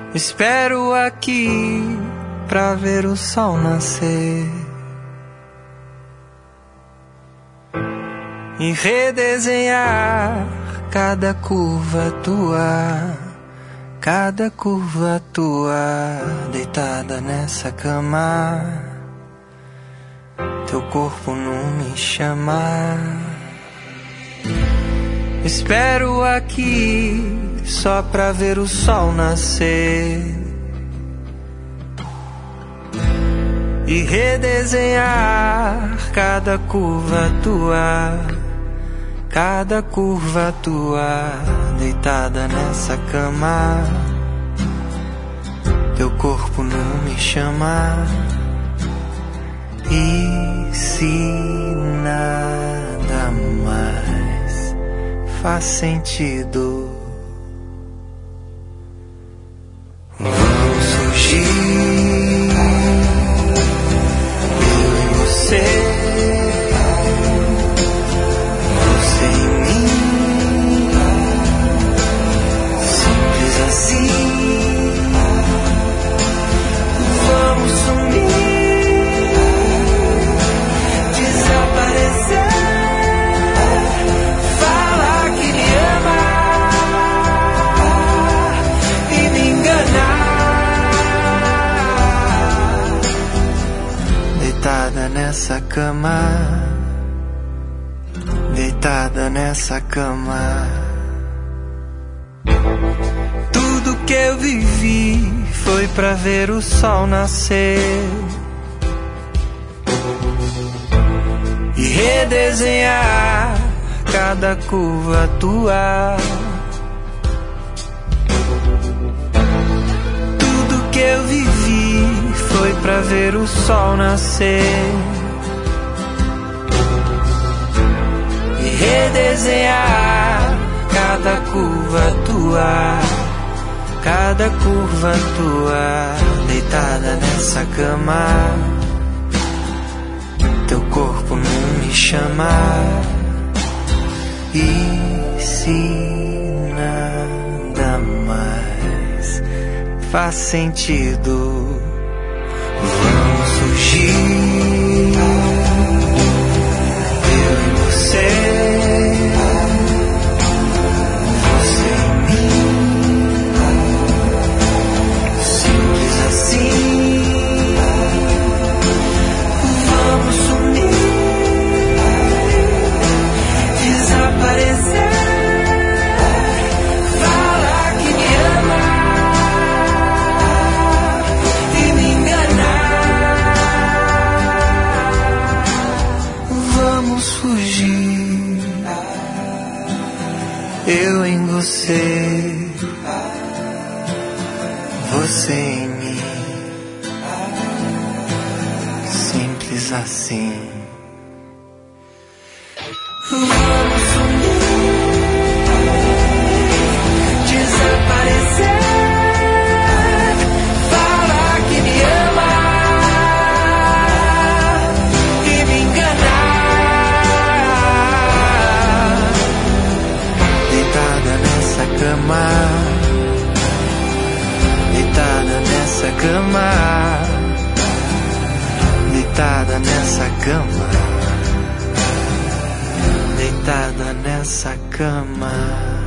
Espero aqui pra ver o sol nascer e redesenhar cada curva tua, deitada nessa cama. Teu corpo não me chama. Espero aqui só pra ver o sol nascer e redesenhar cada curva tua, deitada nessa cama. Teu corpo não me chama. E se nada mais faz sentido, vamos surgir, eu e você, você e mim, simples assim. Vamos sumir, desaparecer, falar que me ama e me enganar. Deitada nessa cama, deitada nessa cama. Tudo que eu vivi foi pra ver o sol nascer e redesenhar cada curva tua. Tudo que eu vivi foi pra ver o sol nascer e redesenhar cada curva tua, deitada nessa cama. Teu corpo não me chama. E se nada mais faz sentido, vamos surgir, eu e você, você e mim, simples assim. Vamos sumir, desaparecer, falar que me ama e me enganar. Vamos fugir, eu em você, você em mim, simples assim. Vamos sumir, desaparecer, falar que me ama e me enganar. Deitada nessa cama, deitada nessa cama, deitada nessa cama, deitada nessa cama.